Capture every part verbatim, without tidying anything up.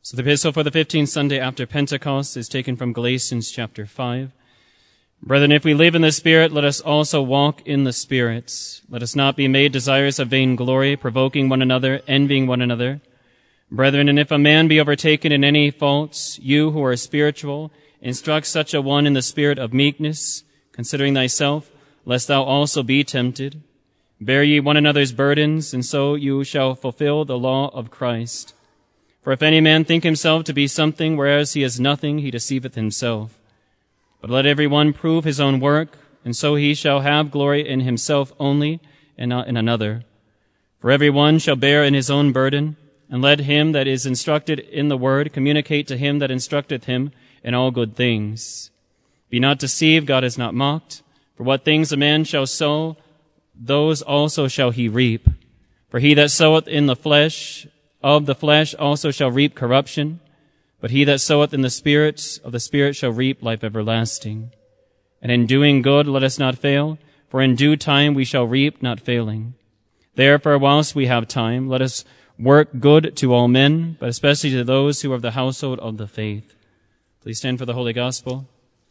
So the epistle for the fifteenth Sunday after Pentecost is taken from Galatians chapter five. Brethren, if we live in the Spirit, let us also walk in the Spirit. Let us not be made desirous of vainglory, provoking one another, envying one another. Brethren, and if a man be overtaken in any faults, you who are spiritual, instruct such a one in the spirit of meekness, considering thyself, lest thou also be tempted. Bear ye one another's burdens, and so you shall fulfill the law of Christ. For if any man think himself to be something, whereas he is nothing, he deceiveth himself. But let every one prove his own work, and so he shall have glory in himself only, and not in another. For every one shall bear in his own burden, and let him that is instructed in the word communicate to him that instructeth him in all good things. Be not deceived, God is not mocked. For what things a man shall sow, those also shall he reap. For he that soweth in the flesh, of the flesh also shall reap corruption. But he that soweth in the Spirit, of the Spirit shall reap life everlasting. And in doing good let us not fail, for in due time we shall reap, not failing. Therefore, whilst we have time, let us work good to all men, but especially to those who are of the household of the faith. Please stand for the Holy Gospel.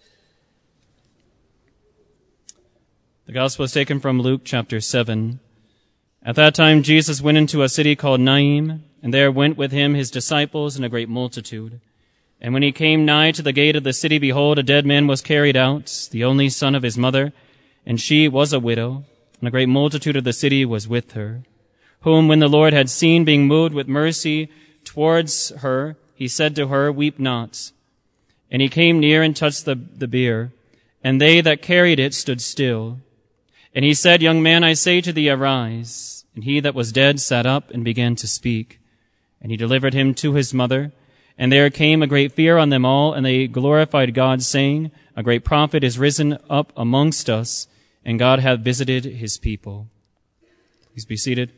The Gospel is taken from Luke chapter seven. At that time Jesus went into a city called Naim, and there went with him his disciples and a great multitude. And when he came nigh to the gate of the city, behold, a dead man was carried out, the only son of his mother, and she was a widow, and a great multitude of the city was with her. Whom when the Lord had seen, being moved with mercy towards her, he said to her, Weep not. And he came near and touched the, the bier, and they that carried it stood still. And he said, Young man, I say to thee, arise. And he that was dead sat up and began to speak. And he delivered him to his mother. And there came a great fear on them all, and they glorified God, saying, A great prophet is risen up amongst us, and God hath visited his people. Please be seated.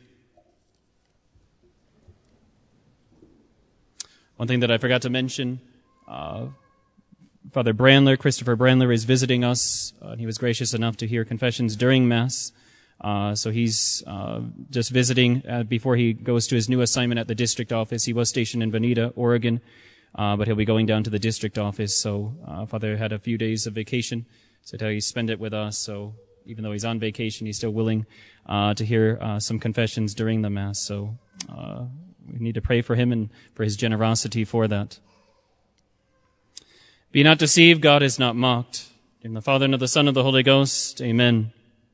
One thing that I forgot to mention, uh, Father Brandler, Christopher Brandler, is visiting us, uh, and he was gracious enough to hear confessions during Mass. Uh, so he's uh, just visiting uh, before he goes to his new assignment at the district office. He was stationed in Bonita, Oregon, uh, but he'll be going down to the district office. So uh, Father had a few days of vacation, so he spend it with us. So even though he's on vacation, he's still willing uh, to hear uh, some confessions during the Mass. So uh, we need to pray for him and for his generosity for that. Be not deceived, God is not mocked. In the Father and of the Son and of the Holy Ghost, amen.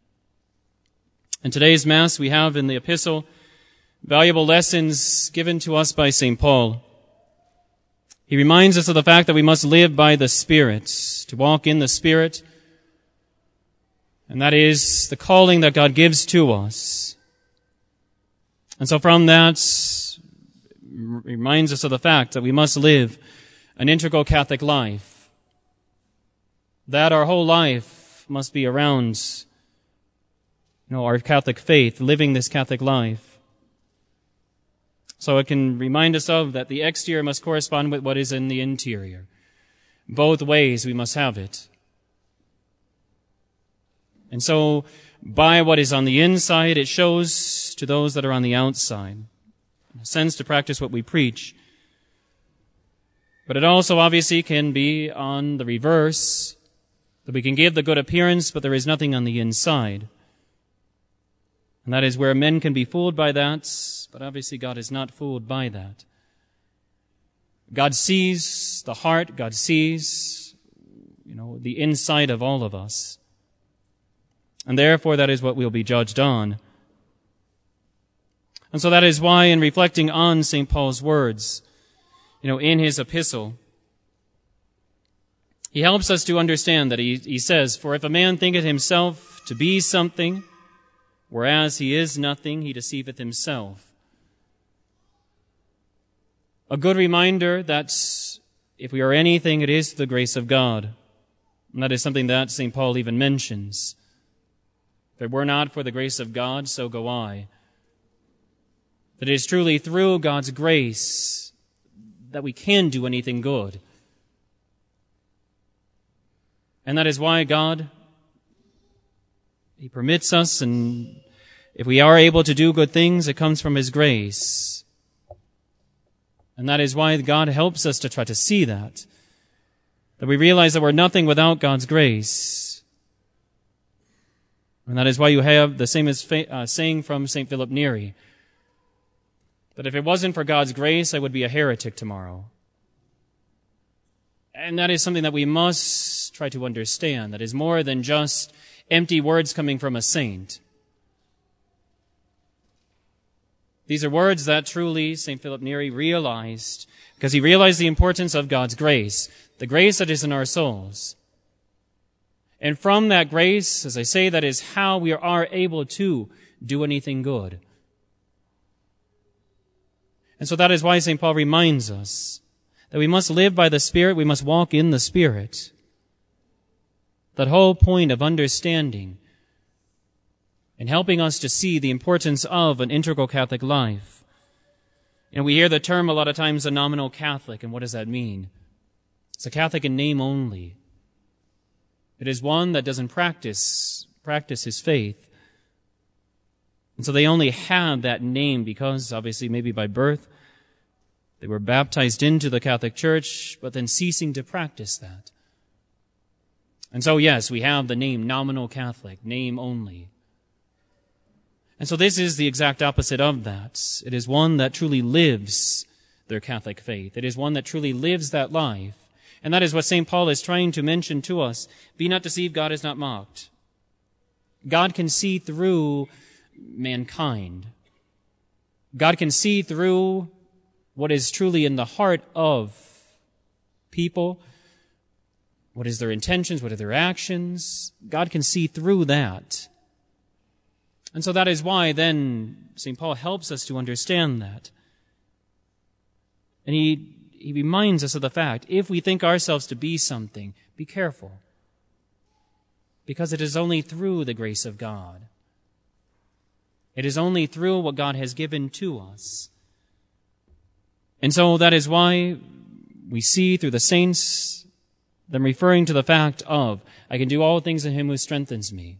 In today's Mass, we have in the epistle valuable lessons given to us by Saint Paul. He reminds us of the fact that we must live by the Spirit, to walk in the Spirit, and that is the calling that God gives to us. And so from that, reminds us of the fact that we must live an integral Catholic life, that our whole life must be around You know, our Catholic faith, living this Catholic life. So it can remind us of that the exterior must correspond with what is in the interior. Both ways we must have it. And so by what is on the inside, it shows to those that are on the outside. In a sense, to practice what we preach. But it also obviously can be on the reverse, that we can give the good appearance, but there is nothing on the inside. And that is where men can be fooled by that, but obviously God is not fooled by that. God sees the heart, God sees, you know, the inside of all of us. And therefore that is what we'll be judged on. And so that is why in reflecting on Saint Paul's words, you know, in his epistle, he helps us to understand that he, he says, For if a man thinketh himself to be something, whereas he is nothing, he deceiveth himself. A good reminder that if we are anything, it is the grace of God. And that is something that Saint Paul even mentions. If it were not for the grace of God, so go I. That it is truly through God's grace that we can do anything good. And that is why God, He permits us, and if we are able to do good things, it comes from His grace. And that is why God helps us to try to see that. That we realize that we're nothing without God's grace. And that is why you have the same as uh, saying from Saint Philip Neri, that if it wasn't for God's grace, I would be a heretic tomorrow. And that is something that we must try to understand. That is more than just empty words coming from a saint. These are words that truly Saint Philip Neri realized, because he realized the importance of God's grace, the grace that is in our souls. And from that grace, as I say, that is how we are able to do anything good. And so that is why Saint Paul reminds us that we must live by the Spirit, we must walk in the Spirit. That whole point of understanding and helping us to see the importance of an integral Catholic life. And we hear the term a lot of times, a nominal Catholic, and what does that mean? It's a Catholic in name only. It is one that doesn't practice, practice his faith. And so they only have that name because, obviously, maybe by birth, they were baptized into the Catholic Church, but then ceasing to practice that. And so, yes, we have the name nominal Catholic, name only. And so this is the exact opposite of that. It is one that truly lives their Catholic faith. It is one that truly lives that life. And that is what Saint Paul is trying to mention to us. Be not deceived, God is not mocked. God can see through mankind. God can see through what is truly in the heart of people. What is their intentions? What are their actions? God can see through that. And so that is why then Saint Paul helps us to understand that. And he, he reminds us of the fact, if we think ourselves to be something, be careful. Because it is only through the grace of God. It is only through what God has given to us. And so that is why we see through the saints them referring to the fact of, I can do all things in him who strengthens me.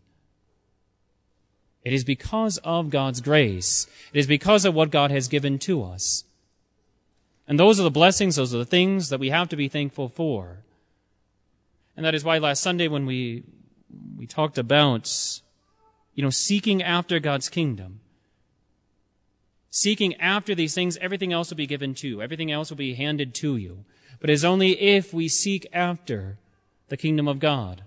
It is because of God's grace. It is because of what God has given to us. And those are the blessings, those are the things that we have to be thankful for. And that is why last Sunday when we we talked about, you know, seeking after God's kingdom, seeking after these things, everything else will be given to you. Everything else will be handed to you. But it is only if we seek after the kingdom of God.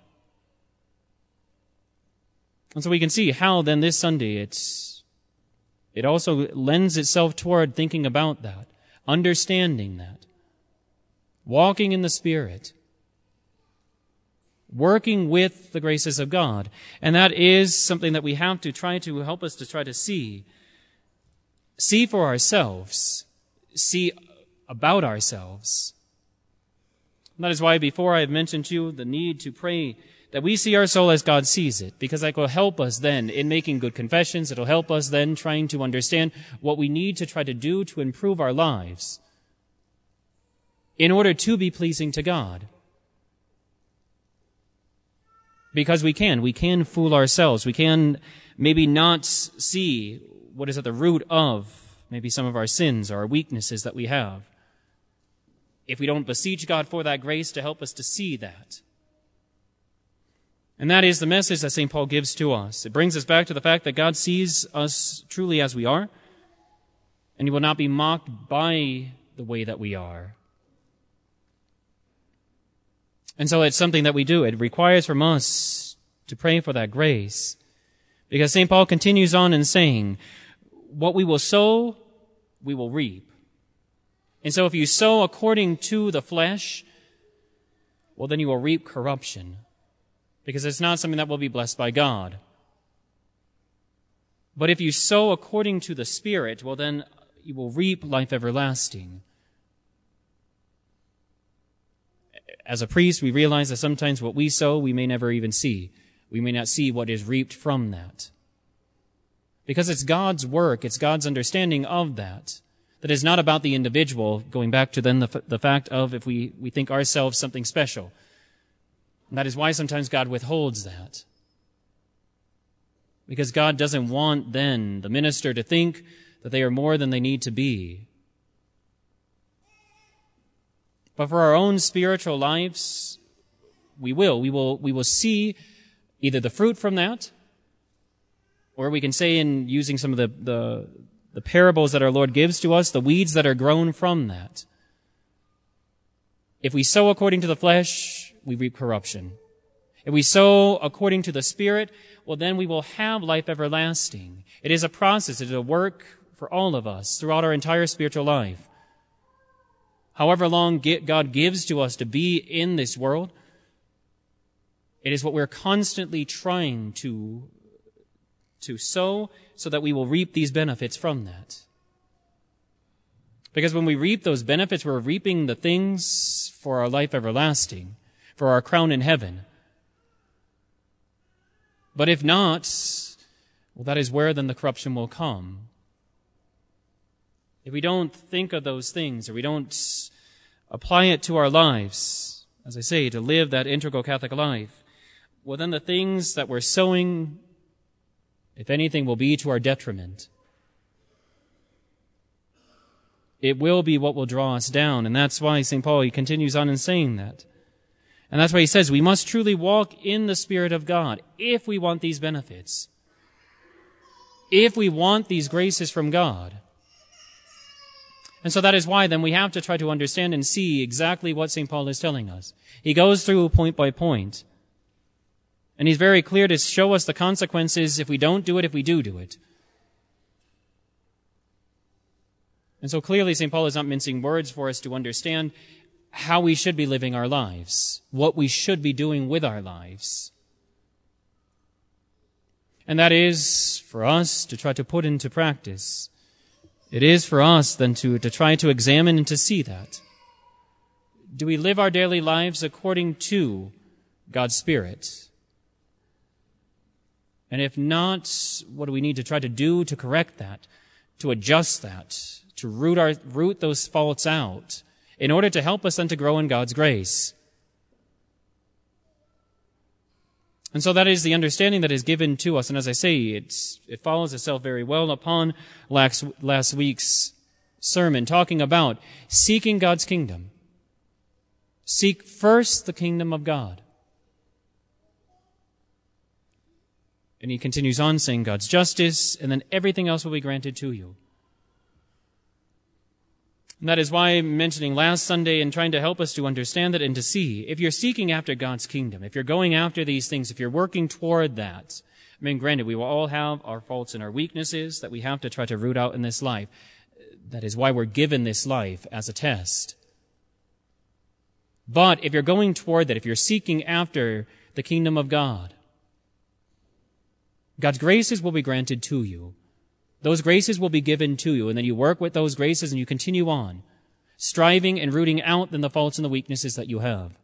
And so we can see how then this Sunday it's, it also lends itself toward thinking about that, understanding that, walking in the Spirit, working with the graces of God. And that is something that we have to try to help us to try to see. See for ourselves. See about ourselves. And that is why before I have mentioned to you the need to pray that we see our soul as God sees it, because that will help us then in making good confessions. It will help us then trying to understand what we need to try to do to improve our lives in order to be pleasing to God. Because we can. We can fool ourselves. We can maybe not see what is at the root of maybe some of our sins or our weaknesses that we have, if we don't beseech God for that grace to help us to see that. And that is the message that Saint Paul gives to us. It brings us back to the fact that God sees us truly as we are, and he will not be mocked by the way that we are. And so it's something that we do. It requires from us to pray for that grace. Because Saint Paul continues on in saying, what we will sow, we will reap. And so if you sow according to the flesh, well, then you will reap corruption. Because it's not something that will be blessed by God. But if you sow according to the Spirit, well, then you will reap life everlasting. As a priest, we realize that sometimes what we sow, we may never even see. We may not see what is reaped from that. Because it's God's work, it's God's understanding of that. That is not about the individual, going back to then the, the fact of if we, we think ourselves something special. And that is why sometimes God withholds that. Because God doesn't want then the minister to think that they are more than they need to be. But for our own spiritual lives, we will. We will, we will see either the fruit from that, or we can say in using some of the, the, the parables that our Lord gives to us, the weeds that are grown from that. If we sow according to the flesh, we reap corruption. If we sow according to the Spirit, well, then we will have life everlasting. It is a process. It is a work for all of us throughout our entire spiritual life. However long God gives to us to be in this world, it is what we're constantly trying to, to sow so that we will reap these benefits from that. Because when we reap those benefits, we're reaping the things for our life everlasting, for our crown in heaven. But if not, well, that is where then the corruption will come. If we don't think of those things, or we don't apply it to our lives, as I say, to live that integral Catholic life, well, then the things that we're sowing, if anything, will be to our detriment. It will be what will draw us down, and that's why Saint Paul, he continues on in saying that. And that's why he says we must truly walk in the Spirit of God if we want these benefits, if we want these graces from God. And so that is why then we have to try to understand and see exactly what Saint Paul is telling us. He goes through point by point, and he's very clear to show us the consequences if we don't do it, if we do do it. And so clearly Saint Paul is not mincing words for us to understand how we should be living our lives, what we should be doing with our lives. And that is for us to try to put into practice. It is for us then to, to try to examine and to see that. Do we live our daily lives according to God's Spirit? And if not, what do we need to try to do to correct that, to adjust that, to root our root those faults out, in order to help us then to grow in God's grace? And so that is the understanding that is given to us. And as I say, it's, it follows itself very well upon last, last week's sermon, talking about seeking God's kingdom. Seek first the kingdom of God. And he continues on saying God's justice, and then everything else will be granted to you. And that is why I'm mentioning last Sunday and trying to help us to understand that and to see, if you're seeking after God's kingdom, if you're going after these things, if you're working toward that, I mean, granted, we will all have our faults and our weaknesses that we have to try to root out in this life. That is why we're given this life as a test. But if you're going toward that, if you're seeking after the kingdom of God, God's graces will be granted to you. Those graces will be given to you, and then you work with those graces and you continue on, striving and rooting out then the faults and the weaknesses that you have.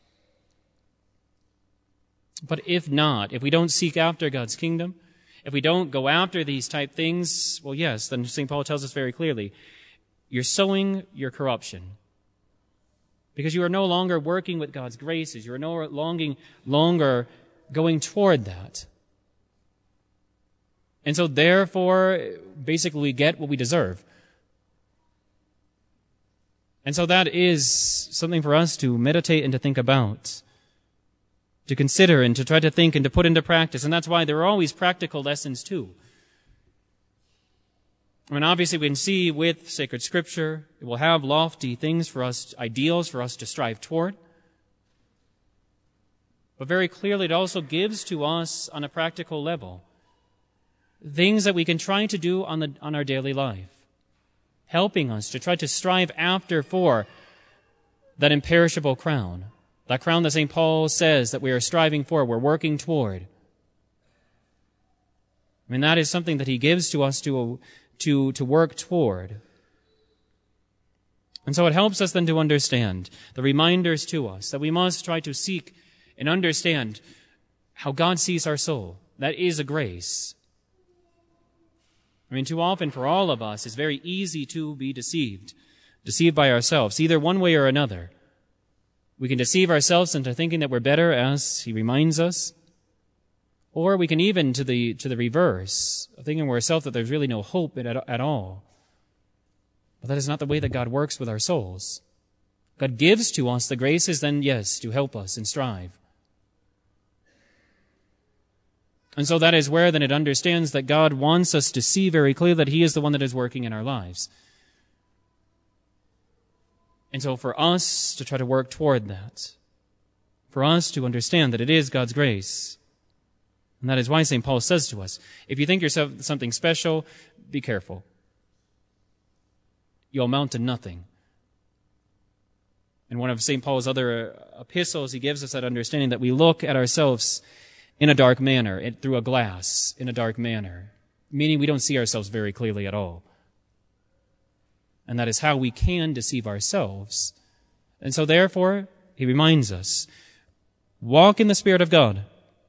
But if not, if we don't seek after God's kingdom, if we don't go after these type things, well, yes, then Saint Paul tells us very clearly, you're sowing your corruption. Because you are no longer working with God's graces. You are no longer, longer going toward that. And so therefore, basically we get what we deserve. And so that is something for us to meditate and to think about, to consider and to try to think and to put into practice. And that's why there are always practical lessons too. I mean, obviously we can see with sacred scripture, it will have lofty things for us, ideals for us to strive toward. But very clearly it also gives to us on a practical level things that we can try to do on the on our daily life, helping us to try to strive after for that imperishable crown, that crown that Saint Paul says that we are striving for, we're working toward. I mean, that is something that he gives to us to, to, to work toward. And so it helps us then to understand the reminders to us that we must try to seek and understand how God sees our soul. That is a grace. I mean, too often for all of us, it's very easy to be deceived, deceived by ourselves, either one way or another. We can deceive ourselves into thinking that we're better, as he reminds us, or we can even to the to the reverse, of thinking of ourselves that there's really no hope at, at all. But that is not the way that God works with our souls. God gives to us the graces then, yes, to help us and strive. And so that is where then it understands that God wants us to see very clearly that He is the one that is working in our lives. And so for us to try to work toward that, for us to understand that it is God's grace. And that is why Saint Paul says to us, if you think yourself something special, be careful. You'll amount to nothing. In one of Saint Paul's other epistles, he gives us that understanding that we look at ourselves in a dark manner, through a glass, in a dark manner, meaning we don't see ourselves very clearly at all. And that is how we can deceive ourselves. And so therefore, he reminds us, walk in the Spirit of God.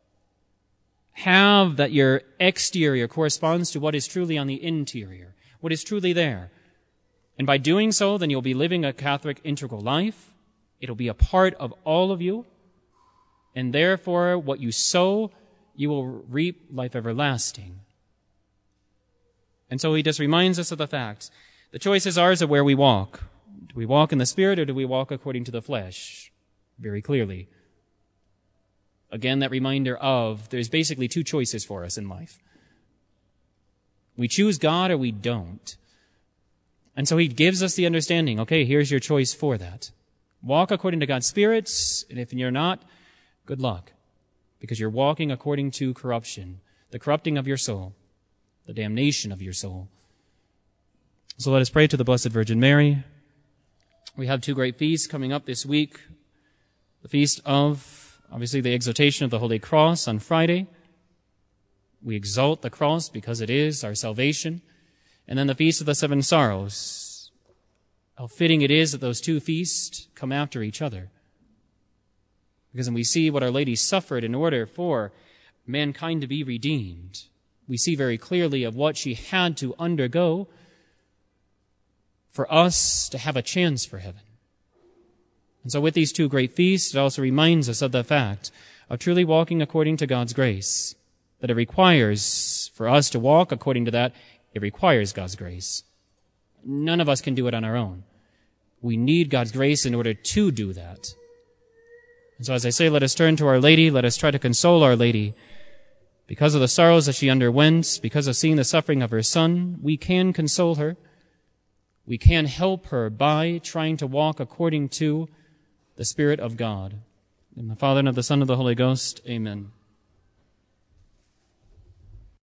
Have that your exterior corresponds to what is truly on the interior, what is truly there. And by doing so, then you'll be living a Catholic integral life. It'll be a part of all of you. And therefore, what you sow, you will reap life everlasting. And so he just reminds us of the fact, the choice is ours of where we walk. Do we walk in the Spirit or do we walk according to the flesh? Very clearly. Again, that reminder of there's basically two choices for us in life. We choose God or we don't. And so he gives us the understanding, okay, here's your choice for that. Walk according to God's Spirit, and if you're not, good luck, because you're walking according to corruption, the corrupting of your soul, the damnation of your soul. So let us pray to the Blessed Virgin Mary. We have two great feasts coming up this week. The feast of, obviously, the exaltation of the Holy Cross on Friday. We exalt the cross because it is our salvation. And then the Feast of the Seven Sorrows. How fitting it is that those two feasts come after each other. Because when we see what Our Lady suffered in order for mankind to be redeemed, we see very clearly of what she had to undergo for us to have a chance for heaven. And so with these two great feasts, it also reminds us of the fact of truly walking according to God's grace, that it requires, for us to walk according to that, it requires God's grace. None of us can do it on our own. We need God's grace in order to do that. And so as I say, let us turn to Our Lady. Let us try to console Our Lady. Because of the sorrows that she underwent, because of seeing the suffering of her Son, we can console her. We can help her by trying to walk according to the Spirit of God. In the Father, and of the Son, and of the Holy Ghost. Amen.